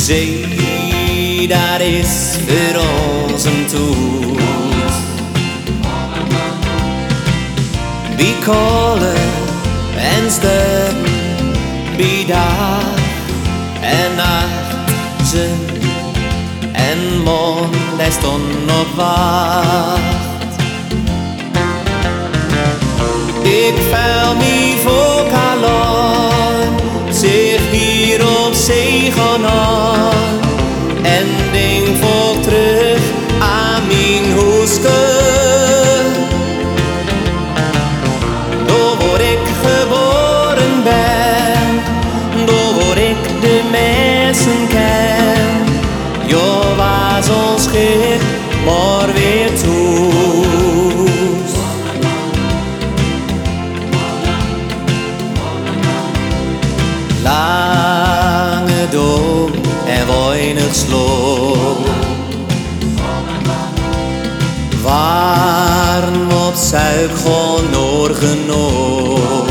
zee, dat is voor ons een toets. Bij kolen en sterren, bij dag en nacht, zon en maan, die stonden op wacht. Ik vuil me voor kalaan, zich hier op zee gaan aan, en denk vol terug aan mijn huske. Daar waar ik geboren ben, daar waar ik de mensen ken. Ja, was ons schip maar weer toe. Lange dag en weinig slaap, warm op zuik gewoon noor genoeg.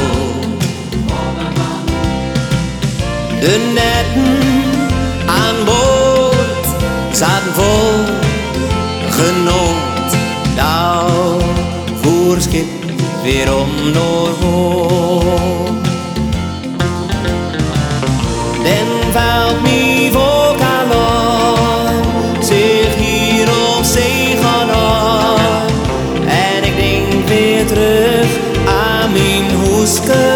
De netten aan boord zaten vol genot, nou voor schip weer om Noord. Den valt me voor kalaan, zich hier op zee gaan aan, en ik denk weer terug aan mijn huske.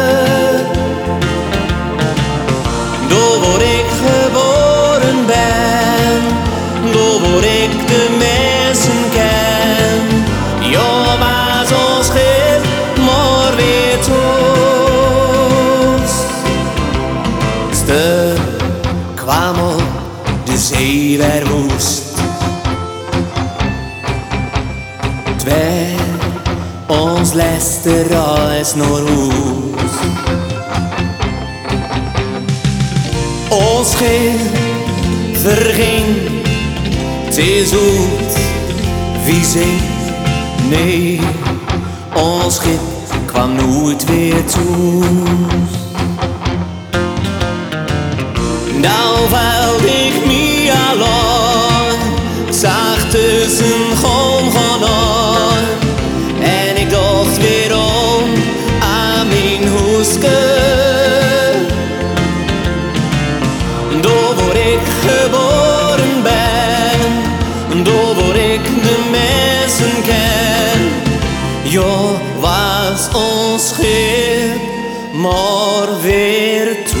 Daar waar ik geboren ben, daar waar ik de mensen ken. Ja, was ons schip maar weer toe. Kwam op de zee weer woest, twee ons laatste reis naar huis. Ons schip verging, het is uit wie zee, nee, ons schip kwam nooit weer toe. Nou vuil ik me alleen, zag tussen gewoon gaan aan, en ik dacht weer om aan mijn huske. Daar waar ik geboren ben, daar waar ik de mensen ken. Ja, was ons schip maar weer toe.